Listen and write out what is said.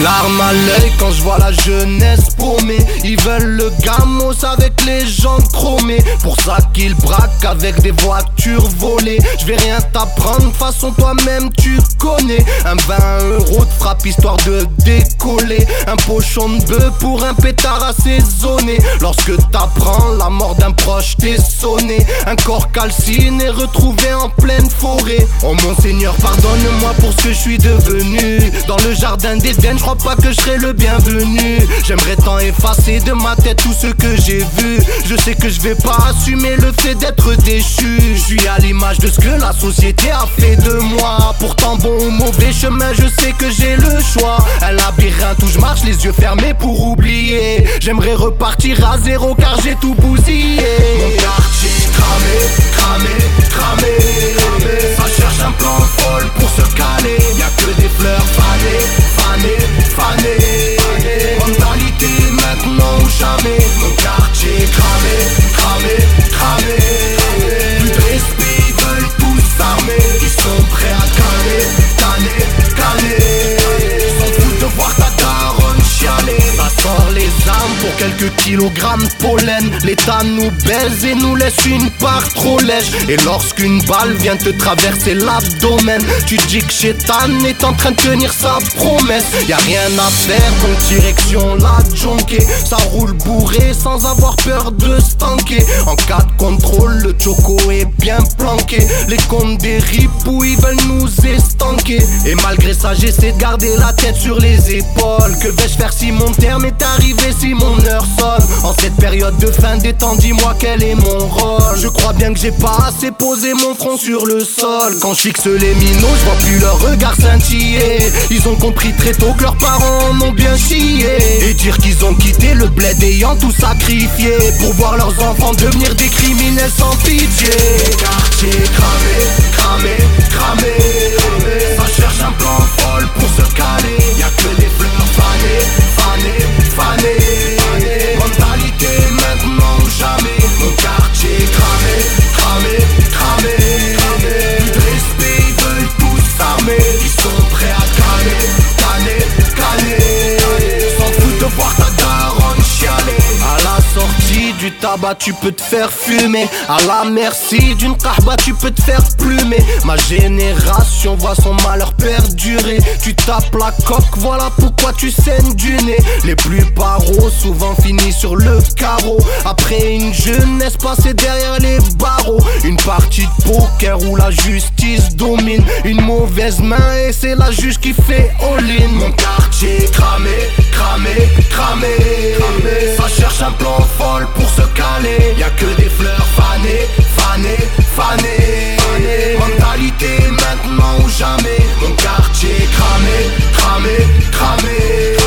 larme à l'œil quand je vois la jeunesse paumée. Ils veulent le gamos avec les jambes chromées. Pour ça qu'ils braquent avec des voitures volées. Je vais rien t'apprendre, façon toi-même tu connais. Un 20 € de frappe histoire de décoller. Un pochon de bœuf pour un pétard assaisonné. Lorsque t'apprends la mort d'un proche t'es sonné. Un corps calciné retrouvé en pleine forêt. Oh mon Seigneur, pardonne-moi pour ce que je suis devenu. Dans le jardin d'Éden, je crois pas que je serai le bienvenu. J'aimerais tant effacer de ma tête tout ce que j'ai vu. Je sais que je vais pas assumer le fait d'être déchu. Je suis à l'image de ce que la société a fait de moi. Pourtant bon ou mauvais chemin, je sais que j'ai le choix. Un labyrinthe où je marche les yeux fermés pour oublier. J'aimerais repartir à zéro car j'ai tout bousillé. Mon quartier cramé, cramé, cramé. Ça cherche un plan folle pour se caler. Y'a que des fleurs fanées, fanées, fanées. Mentalité maintenant ou jamais. Mon quartier cramé, cramé, cramé. Plus de respect, ils veulent tous s'armer. Ils sont prêts à canner, canner, canner. Ils s'en foutent de voir ta daronne chialer. Ça sort les âmes pour quelques kilogrammes de pollen. L'État nous baise et nous laisse une part trop lèche. Et lorsqu'une balle vient te traverser l'abdomen, tu dis que Chétan est en train de tenir sa promesse. Y'a rien à faire donc direction la jonquée. Ça roule bourré sans avoir peur de stanker. En cas de contrôle le choco est bien planqué. Les comptes des ripoux ils veulent nous estanquer. Et malgré ça j'essaie de garder la tête sur les épaules. Que vais-je faire si mon terme est arrivé, si mon heure sonne? En cette période de fin des temps, dis-moi quel est mon rôle. Je crois bien que j'ai pas assez posé mon front sur le sol. Quand je fixe les minots, je vois plus leur regard scintiller. Ils ont compris très tôt que leurs parents en ont bien chié. Et dire qu'ils ont quitté le bled ayant tout sacrifié pour voir leurs enfants devenir des criminels sans pitié. Quartier cramé, cramé, cramé. Ça cherche un plan folle pour se caler. Y'a que des fleurs fanées, fanées, fanées. Mentalité maintenant ou jamais. Mon quartier cramé, cramé, cramé. Plus de respect, ils veulent tous s'armer. Ils sont prêts à canner, canner, canner. Ils s'en foutent de voir ta daronne chialer. À la sortie du tabac tu peux te faire fumer. À la merci d'une kahba tu peux te faire plumer. Ma génération voit son malheur perdurer. Tu tapes la coque, voilà pourquoi tu saignes du nez. Les plus paros souvent finissent sur le carreau. Après une jeunesse passée derrière les barreaux. Une partie de poker où la justice domine. Une mauvaise main et c'est la juge qui fait all-in. Mon quartier cramé, cramé, cramé. Ça cherche un plan folle pour se caler. Y'a que des fleurs fanées, fanées, fanées. Mentalité maintenant ou jamais. Mon quartier cramé, cramé, cramé.